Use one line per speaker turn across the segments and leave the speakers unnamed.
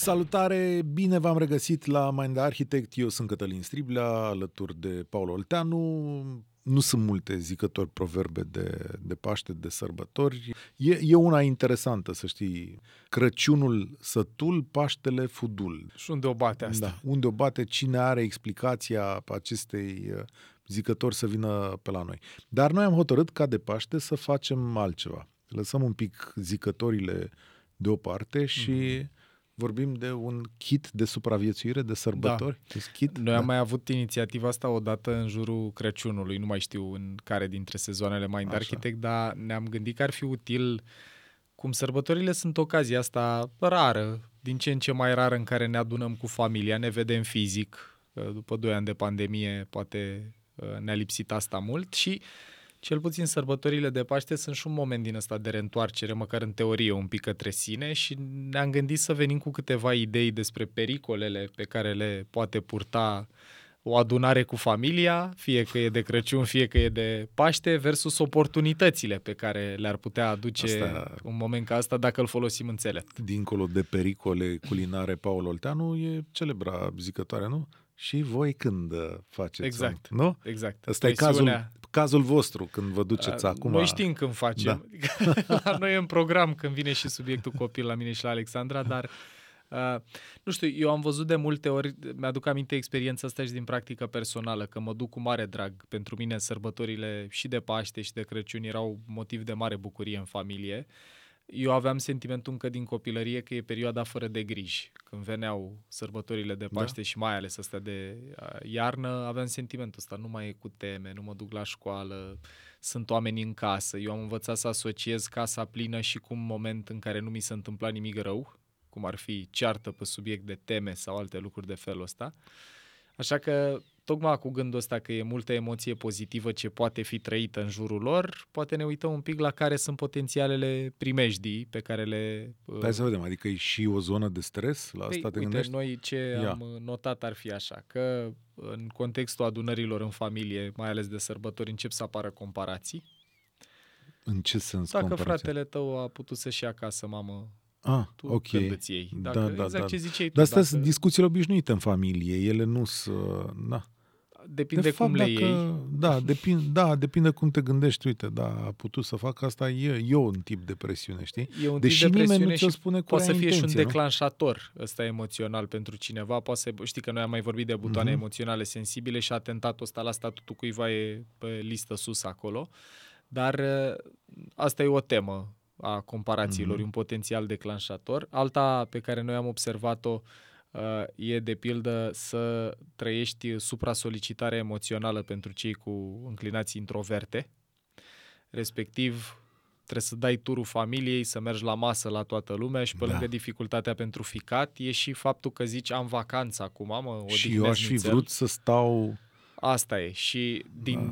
Salutare, bine v-am regăsit la Mind Architect. Eu sunt Cătălin Striblea, alături de Paul Olteanu. Nu sunt multe zicători proverbe de Paște, de sărbători. E una interesantă, să știi. Crăciunul sătul, Paștele fudul.
Și unde o bate asta?
Da, unde o bate, cine are explicația acestei zicători să vină pe la noi. Dar noi am hotărât ca de Paște să facem altceva. Lăsăm un pic zicătorile deoparte și vorbim de un kit de supraviețuire, de sărbători.
Da.
Kit?
Noi am mai avut inițiativa asta odată în jurul Crăciunului, nu mai știu în care dintre sezoanele Mind Architect, dar ne-am gândit că ar fi util, cum sărbătorile sunt ocazia asta rară, din ce în ce mai rară, în care ne adunăm cu familia, ne vedem fizic, după 2 ani de pandemie poate ne-a lipsit asta mult și cel puțin sărbătorile de Paște sunt și un moment din ăsta de reîntoarcere, măcar în teorie, un pic către sine și ne-am gândit să venim cu câteva idei despre pericolele pe care le poate purta o adunare cu familia, fie că e de Crăciun, fie că e de Paște, versus oportunitățile pe care le-ar putea aduce un moment ca asta dacă îl folosim înțelept.
Dincolo de pericole culinare, Paul Olteanu e celebra zicătoare, nu? Și voi când faceți?
Exact,
nu?
Exact.
Ăsta e cazul vostru, când vă duceți acum.
Noi știm când facem. Da. La noi e în program când vine și subiectul copil la mine și la Alexandra, dar nu știu, eu am văzut de multe ori, mi-aduc aminte experiența asta și din practică personală, că mă duc cu mare drag. Pentru mine sărbătorile și de Paște și de Crăciun erau motiv de mare bucurie în familie. Eu aveam sentimentul încă din copilărie că e perioada fără de griji. Când veneau sărbătorile de Paște și mai ales astea de iarnă, aveam sentimentul ăsta, nu mai e cu teme, nu mă duc la școală, sunt oameni în casă. Eu am învățat să asociez casa plină și cu un moment în care nu mi se întâmpla nimic rău, cum ar fi ceartă pe subiect de teme sau alte lucruri de felul ăsta. Așa că, tocmai cu gândul ăsta că e multă emoție pozitivă ce poate fi trăită în jurul lor, poate ne uităm un pic la care sunt potențialele primejdii pe care le...
Hai să vedem, adică e și o zonă de stres? La asta te gândești?
Noi ce am notat ar fi așa, că în contextul adunărilor în familie, mai ales de sărbători, încep să apară comparații.
În ce sens
comparații? Dacă fratele tău a putut să-și ia acasă, mamă, tu
ok.
când îți iei. Ce ziceai tu.
Dar astea sunt discuțiile obișnuite în familie. Ele nu sunt...
Depinde cum le iei.
Depinde cum te gândești. Uite, a putut să facă asta, e un tip de presiune, știi?
E un
deși
tip de presiune
nimeni nu ți-o spune cu
poate să fie
intenție,
și un declanșator ăsta emoțional pentru cineva. Poate să, știi că noi am mai vorbit de butoane emoționale sensibile și atentatul ăsta la statutul cuiva e pe listă sus acolo. Dar asta e o temă a comparațiilor, un potențial declanșator. Alta pe care noi am observat-o e de pildă să trăiești supra-solicitare emoțională pentru cei cu înclinații introverte. Respectiv, trebuie să dai turul familiei, să mergi la masă la toată lumea și pe lângă dificultatea pentru ficat e și faptul că zici am vacanță acum,
și eu aș fi vrut să stau...
Asta e. Și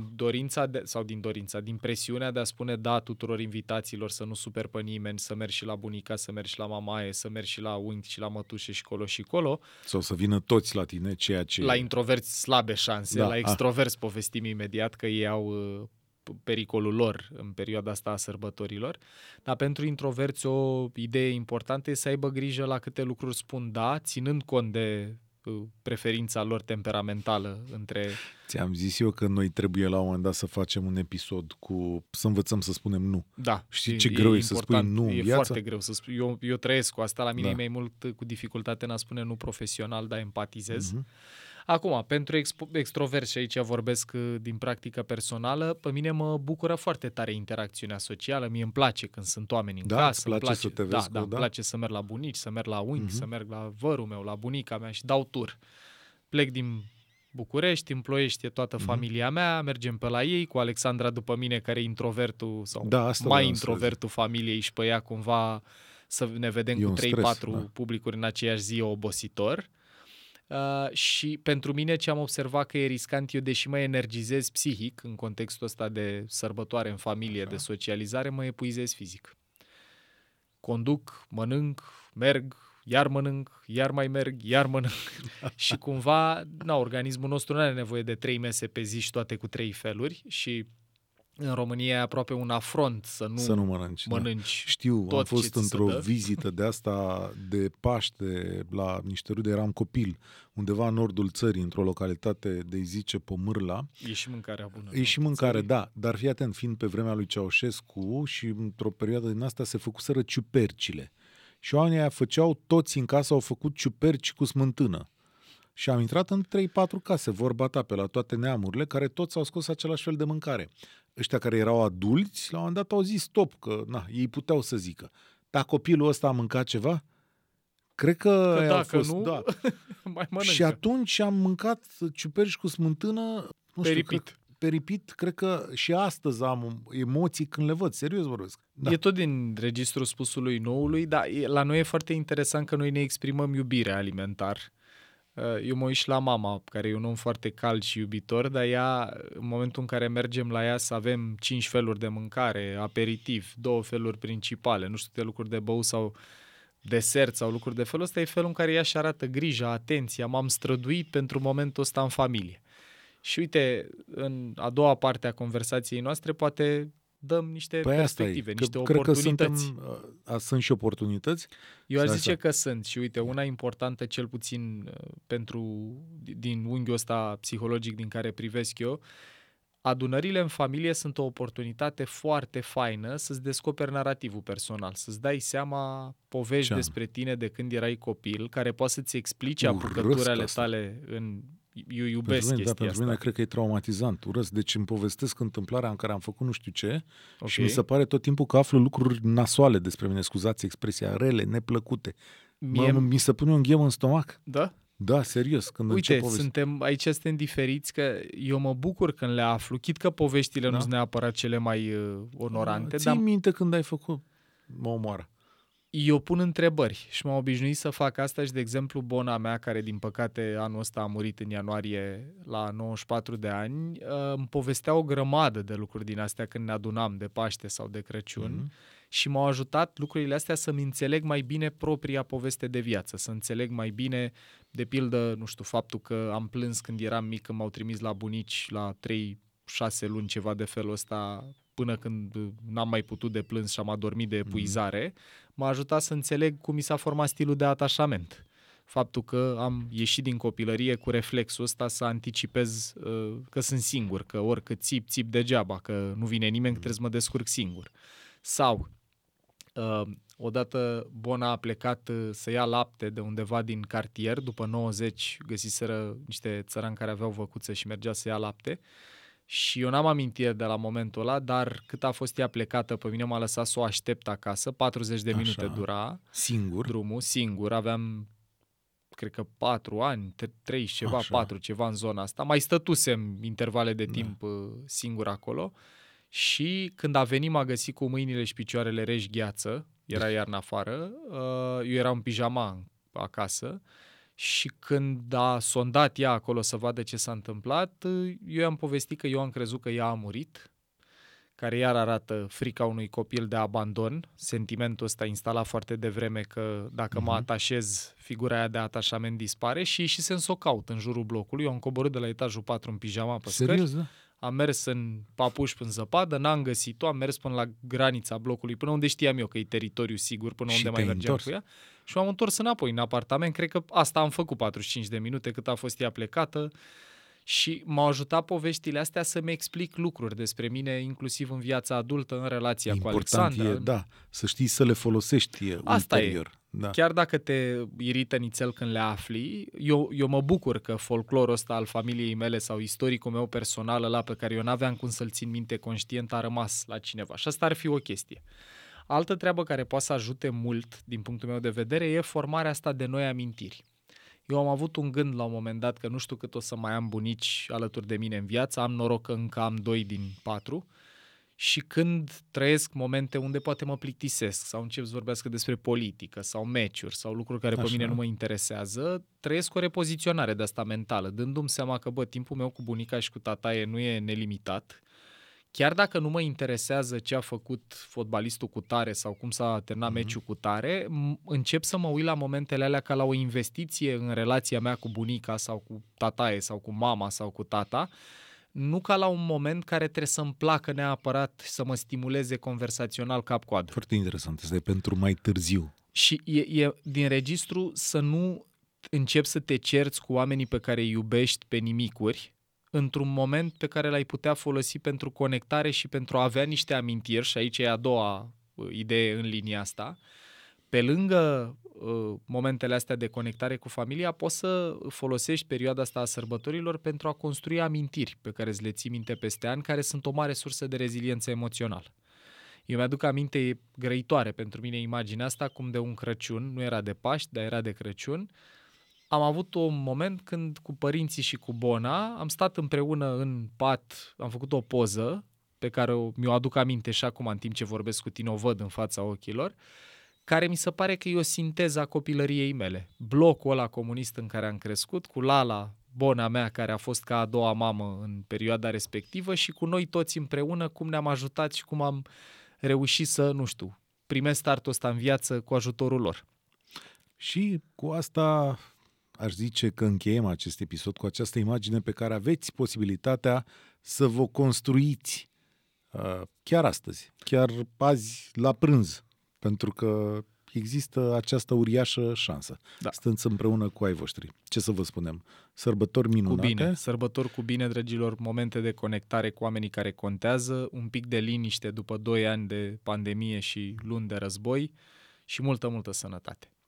din presiunea de a spune da tuturor invitațiilor, să nu super pe nimeni, să mergi și la bunica, să mergi și la mamaie, să mergi și la unchi și la mătușe și colo și colo.
Sau să vină toți la tine, ceea ce...
La introverți slabe șanse, la extroverți povestim imediat că ei au pericolul lor în perioada asta a sărbătorilor. Dar pentru introverți o idee importantă e să aibă grijă la câte lucruri spun da, ținând cont de preferința lor temperamentală între...
Ți-am zis eu că noi trebuie la un moment dat să facem un episod să învățăm să spunem nu.
Da.
Știi ce greu e să spui nu în viață?
E foarte greu să spui. Eu trăiesc cu asta, la mine e mai mult cu dificultate în a spune nu profesional, dar empatizez. Acum, pentru extroverți, și aici vorbesc din practică personală, pe mine mă bucură foarte tare interacțiunea socială, mie îmi place când sunt oameni în casă,
îmi place să te vezi
îmi place să merg la bunici, să merg la unchi, să merg la vărul meu, la bunica mea și dau tur. Plec din București, în Ploiești e toată familia mea, mergem pe la ei, cu Alexandra după mine, care e introvertul sau introvertul familiei și pe ea cumva să ne vedem cu 3-4 publicuri în aceeași zi, obositor. Și pentru mine ce am observat că e riscant, eu deși mă energizez psihic în contextul ăsta de sărbătoare în familie, de socializare, mă epuizez fizic. Conduc, mănânc, merg, iar mănânc, iar mai merg, iar mănânc și cumva, organismul nostru nu are nevoie de 3 mese pe zi și toate cu 3 feluri și În România e aproape un afront
să nu mănânci.
mănânci.
Da. Știu,
tot
am fost
ce ți se
într-o
dă.
vizită de asta de Paște la niște rude, eram copil, undeva în nordul țării, într-o localitate de zice Pomârla.
E și mâncarea bună.
E și mâncare, da, dar fii atent, fiind pe vremea lui Ceaușescu și într-o perioadă din asta se făcuseră ciupercile. Și oamenii aia făceau, toți în casă au făcut ciuperci cu smântână. Și am intrat în 3-4 case, vorba ta, pe la toate neamurile, care toți au scos același fel de mâncare. Ăștia care erau adulți, la un moment dat au zis stop, că ei puteau să zică. Dar copilul ăsta a mâncat ceva? Cred că
dacă
au fost,
nu,
da.
mai mănâncă.
Și atunci am mâncat ciuperci cu smântână, nu știu, peripit, cred că și astăzi am emoții când le văd, serios vorbesc. Da.
E tot din registrul spusului noului, dar la noi e foarte interesant că noi ne exprimăm iubirea alimentar. Eu mă uit și la mama, care e un om foarte cald și iubitor, dar ea, în momentul în care mergem la ea să avem 5 feluri de mâncare, aperitiv, 2 feluri principale, nu știu câte lucruri de băut sau desert sau lucruri de felul ăsta, e felul în care ea își arată grija, atenția, m-am străduit pentru momentul ăsta în familie. Și uite, în a doua parte a conversației noastre, poate dăm niște perspective, niște oportunități.
Cred că sunt și oportunități.
Eu aș zice că sunt. Și uite, una importantă, cel puțin din unghiul ăsta psihologic din care privesc eu, adunările în familie sunt o oportunitate foarte faină să-ți descoperi narativul personal, să-ți dai seama povești despre tine de când erai copil, care poate să-ți explice apucăturile ale tale în... Eu iubesc chestia asta.
Pentru mine cred că e traumatizant, urăsc. Deci îmi povestesc întâmplarea în care am făcut nu știu ce și mi se pare tot timpul că aflu lucruri nasoale despre mine, scuzați expresia, rele, neplăcute. Mi se pune un ghem în stomac.
Da?
Da, serios. Când
uite, suntem diferiți, că eu mă bucur când le aflu, chit că poveștile nu sunt neapărat cele mai onorante.
Ții minte când ai făcut? Mă omoară.
Eu pun întrebări și m-am obișnuit să fac asta și, de exemplu, bona mea, care din păcate anul ăsta a murit în ianuarie la 94 de ani, îmi povestea o grămadă de lucruri din astea când ne adunam de Paște sau de Crăciun și m-au ajutat lucrurile astea să-mi înțeleg mai bine propria poveste de viață, să înțeleg mai bine, de pildă, nu știu, faptul că am plâns când eram mic, când m-au trimis la bunici la 3-6 luni, ceva de felul ăsta, până când n-am mai putut de plâns și am adormit de epuizare, m-a ajutat să înțeleg cum mi s-a format stilul de atașament. Faptul că am ieșit din copilărie cu reflexul ăsta să anticipez că sunt singur, că oricât țip degeaba, că nu vine nimeni, că trebuie să mă descurc singur. Sau, odată bona a plecat să ia lapte de undeva din cartier, după 90 găsiseră niște țărani care aveau văcuță și mergea să ia lapte. Și eu n-am amintire de la momentul ăla, dar cât a fost ea plecată, pe mine m-a lăsat să o aștept acasă, 40 de minute dura.
Singur?
Drumul, singur, aveam, cred că 4 ani, 3 ceva, 4 ceva în zona asta. Mai stătusem intervale de timp singur acolo și când a venit m-a găsit cu mâinile și picioarele reci gheață, era iarnă afară, eu eram în pijama acasă. Și când a sondat ea acolo să vadă ce s-a întâmplat, eu i-am povestit că eu am crezut că ea a murit, care iar arată frica unui copil de abandon, sentimentul ăsta instalat foarte devreme că dacă mă atașez, figura aia de atașament dispare și se să o caut în jurul blocului. Eu am coborât de la etajul 4 în pijama pe scări.
Serios, da?
Am mers în papuși în zăpadă, n-am găsit-o, am mers până la granița blocului, până unde știam eu că e teritoriu sigur, până unde mai mergeam cu ea. Și m-am întors înapoi în apartament. Cred că asta am făcut 45 de minute cât a fost ea plecată. Și m-au ajutat poveștile astea să-mi explic lucruri despre mine, inclusiv în viața adultă, în relația cu Alexandra.
Să știi să le folosești ulterior. Da.
Chiar dacă te irită nițel când le afli, eu mă bucur că folclorul ăsta al familiei mele sau istoricul meu personal, ăla pe care eu n-aveam cum să-l țin minte conștient, a rămas la cineva. Și asta ar fi o chestie. Altă treabă care poate să ajute mult, din punctul meu de vedere, e formarea asta de noi amintiri. Eu am avut un gând la un moment dat că nu știu cât o să mai am bunici alături de mine în viață, am noroc că încă am 2 din 4 și când trăiesc momente unde poate mă plictisesc sau încep să vorbească despre politică sau meciuri sau lucruri care pe mine nu mă interesează, trăiesc o repoziționare de asta mentală, dându-mi seama că, timpul meu cu bunica și cu tataie nu e nelimitat. Chiar dacă nu mă interesează ce a făcut fotbalistul cu tare sau cum s-a terminat meciul cu tare, încep să mă uit la momentele alea ca la o investiție în relația mea cu bunica sau cu tataie sau cu mama sau cu tata, nu ca la un moment care trebuie să-mi placă neapărat să mă stimuleze conversațional cap-coadă.
Foarte interesant, asta e pentru mai târziu.
Și e din registru să nu începi să te cerți cu oamenii pe care îi iubești pe nimicuri, într-un moment pe care l-ai putea folosi pentru conectare și pentru a avea niște amintiri, și aici e a doua idee în linia asta. Pe lângă momentele astea de conectare cu familia, poți să folosești perioada asta a sărbătorilor pentru a construi amintiri pe care îți le ții minte peste ani, care sunt o mare sursă de reziliență emoțională. Eu mi-aduc aminte, e grăitoare pentru mine imaginea asta, cum de un Crăciun, nu era de Paști, dar era de Crăciun, am avut un moment când cu părinții și cu Bona am stat împreună în pat, am făcut o poză pe care mi-o aduc aminte și acum în timp ce vorbesc cu tine o văd în fața ochilor, care mi se pare că e o sinteză a copilăriei mele. Blocul ăla comunist în care am crescut, cu Lala, Bona mea, care a fost ca a doua mamă în perioada respectivă, și cu noi toți împreună, cum ne-am ajutat și cum am reușit să, nu știu, primesc startul ăsta în viață cu ajutorul lor.
Și cu asta aș zice că încheiem acest episod cu această imagine pe care aveți posibilitatea să vă construiți chiar astăzi, chiar azi la prânz, pentru că există această uriașă șansă.
Da.
Stând împreună cu ai voștri. Ce să vă spunem? Sărbători minunate.
Cu bine, sărbători cu bine, dragilor, momente de conectare cu oamenii care contează, un pic de liniște după 2 ani de pandemie și luni de război și multă, multă sănătate.